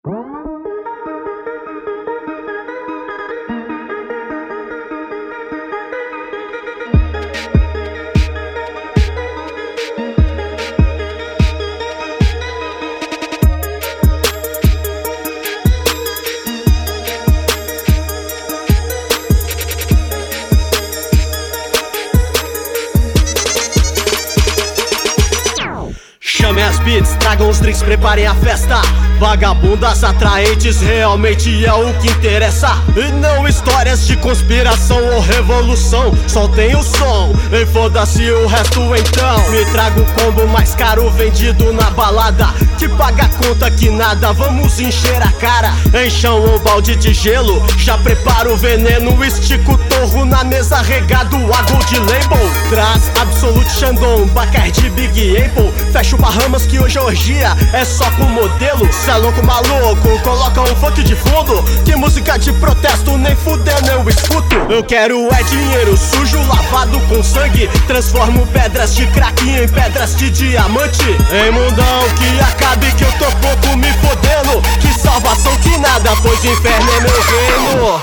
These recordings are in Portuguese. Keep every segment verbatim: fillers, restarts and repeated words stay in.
Chamem as beats, tragam os drinks, preparem a festa. Vagabundas atraentes, realmente é o que interessa. E não histórias de conspiração ou revolução. Soltem o som e foda-se o resto então. Me trago o combo mais caro vendido na balada, que paga a conta que nada, vamos encher a cara. Encham o balde de gelo, já preparo o veneno. Estico o torro na mesa regado a Gold Label. Traz Absolute Shandong, Bacardi Big Apple. Fecha o Bahamas que hoje a orgia é só com modelo. Cê é louco maluco, coloca um funk de fundo. Que música de protesto nem fudendo eu escuto. Eu quero é dinheiro sujo, lavado com sangue. Transformo pedras de crack em pedras de diamante. Ei mundão, que acabe que eu tô pouco me fodendo. Que salvação que nada, pois o inferno é meu reino.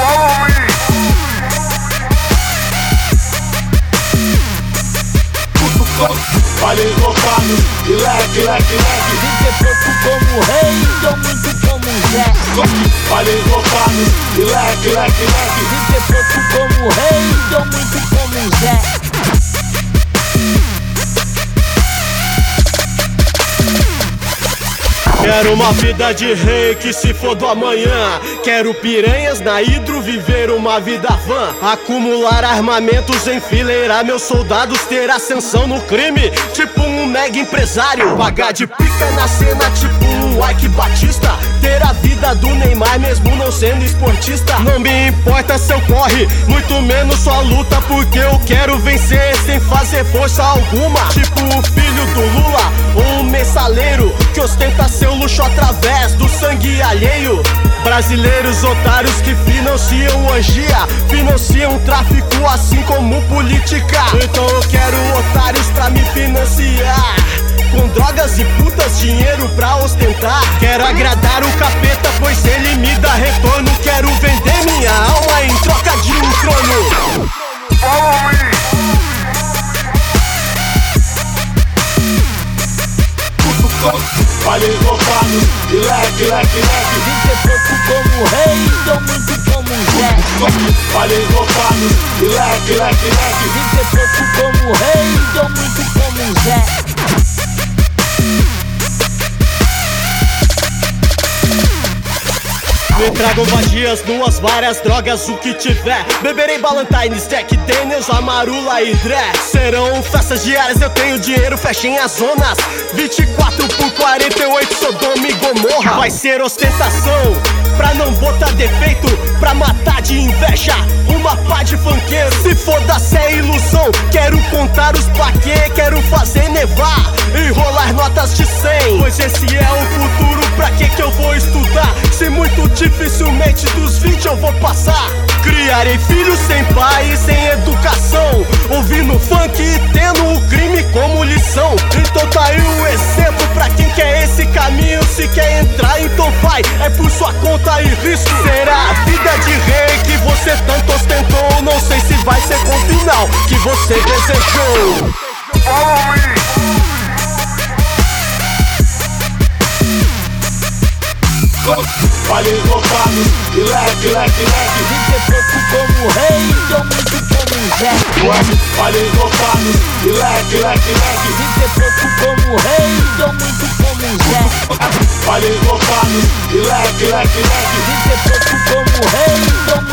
Falei roubados e leque, leque, leque. Viver pouco como rei, então muito como Zé. Falei roubados e leque, leque, leque. Viver pouco como rei, então muito como Zé. Quero uma vida de rei que se for do amanhã. Quero piranhas na hidro, viver uma vida van. Acumular armamentos, enfileirar meus soldados. Ter ascensão no crime, tipo um mega empresário. Pagar de pica na cena, tipo um Ike Batista. Ter a vida do Neymar, mesmo não sendo esportista. Não me importa se eu corre, muito menos sua luta. Porque eu quero vencer sem fazer força alguma. Tipo o filho do Lula, um mensaleiro que ostenta seu luxo através do sangue alheio. Brasileiros otários que financiam orgia, financiam tráfico assim como política. Então eu quero otários pra me financiar, com drogas e putas, dinheiro pra ostentar. Quero agradar o capeta, pois ele me dá retorno. Quero vender minha alma em troca de um trono. Falei roubados e leque, leque, leque. Viver pouco como rei, então muito como Zé. Falei roubados e leque, leque, leque. Viver pouco como rei, então muito como Zé. Me tragam vadias, nuas, várias drogas, o que tiver. Beberei Ballantines, Jack Daniels, Amarula e Dré. Serão festas diárias, eu tenho dinheiro, fechem as zonas. Vinte e quatro por quarenta e oito, Sodoma e Gomorra. Vai ser ostentação, pra não botar defeito, pra matar de inveja uma pá de funkeiro. Se foda-se é ilusão, quero contar os plaquê. Quero fazer nevar, enrolar notas de cem. Pois esse é o futuro, pra que que eu vou estudar? Se muito dificilmente dos vinte eu vou passar. Criarei filhos sem pai e sem educação, ouvindo funk e tendo o crime como lição. Então tá aí o exemplo pra quem quer esse caminho. Se quer entrar, então vai, é por sua conta e risco. Será a vida de rei que você tanto ostentou? Não sei se vai ser com o final que você desejou. Falei roubados e leque, leque, leque. Viver pouco como rei, então muito como Zé. Falei roubados e leque, leque, leque. Viver pouco como rei, então muito como Zé. Falei roubados e leque, leque, leque. Viver pouco como rei, então